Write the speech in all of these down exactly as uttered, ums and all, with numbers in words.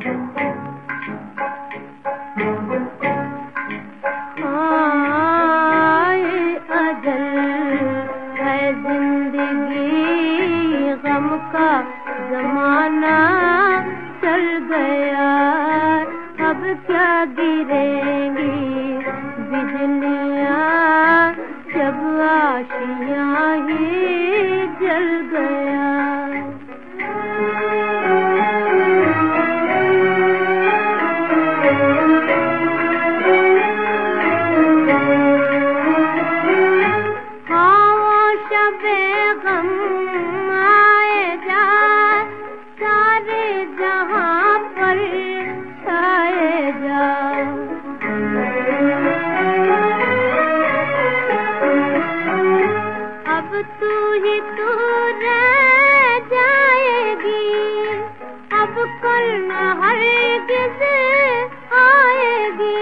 जमाना चल गया, अब क्या गिरेंगी बिजलियाँ जब आशियाँ ही जल गया। हाँ शबे गम आए जा सारे जहाँ पर छाए जा, अब तू ही तू रह जाएगी, अब कल न हरगिज़ आएगी।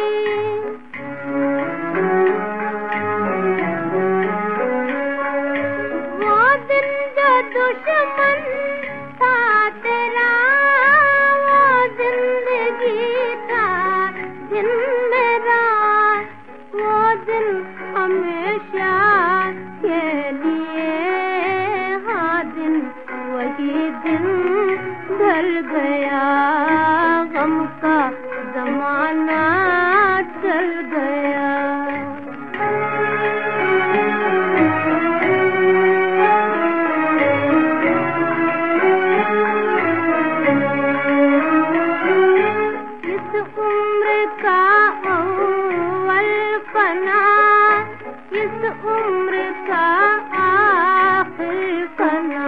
वो दिन जो दुश्मन था तेरा, वो जिंदगी था दिन मेरा, वो दिन हमेशा के लिए, हाँ दिन वही दिन ढल गया, गम का जमाना चल गया। इस उम्र का अव्वल फना, इस उम्र का आखिर फना,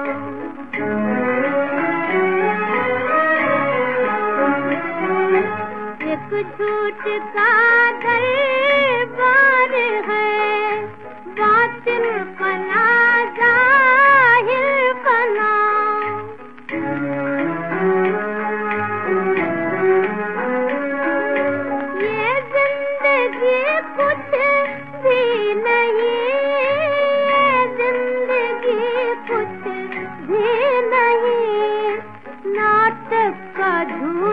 एक झूठ का दरबार है, बातिल फना जाहिर फना। ये जिंदगी कुछ भी नहीं, ये जिंदगी कुछ भी नहीं, नाटक का झूठ